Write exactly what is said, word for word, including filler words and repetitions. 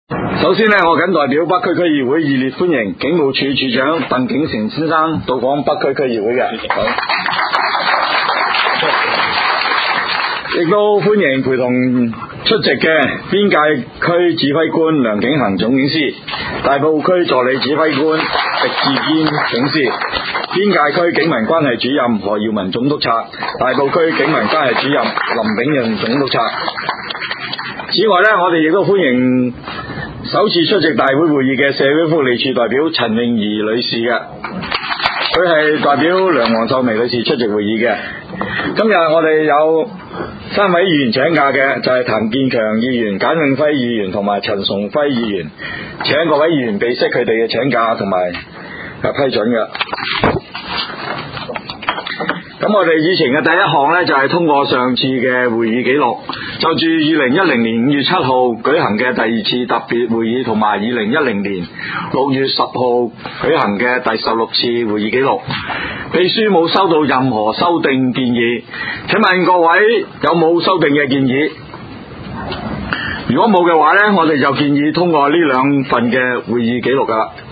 首先呢，我謹代表北區區議會熱烈歡迎警務處處長鄧景成先生到訪北區區議會嘅，亦都歡迎陪同出席嘅邊界區指揮官梁景恒總警司、大埔區助理指揮官狄志堅警司、邊界區警民關係主任何耀文總督察、大埔區警民關係主任林炳潤總督察。此外呢，我哋亦都歡迎首次出席大會會議嘅社會福利署代表陳穎儀女士嘅，佢係代表梁黃秀眉女士出席會議嘅。今日我哋有三位議員請假嘅，就係譚建強議員、簡永輝議員同埋陳崇輝議員，請各位議員備悉佢哋嘅請假同埋批准嘅。咁我哋議程嘅第一項呢，就係通過上次嘅會議記錄，就住二零一零年五月七號舉行嘅第二次特別會議同埋二零一零年六月十號舉行嘅第十六次會議記錄，秘書冇收到任何修訂建議，請問各位有冇修訂嘅建議？如果冇嘅話呢，我哋就建議通過呢兩份嘅會議記錄噶啦。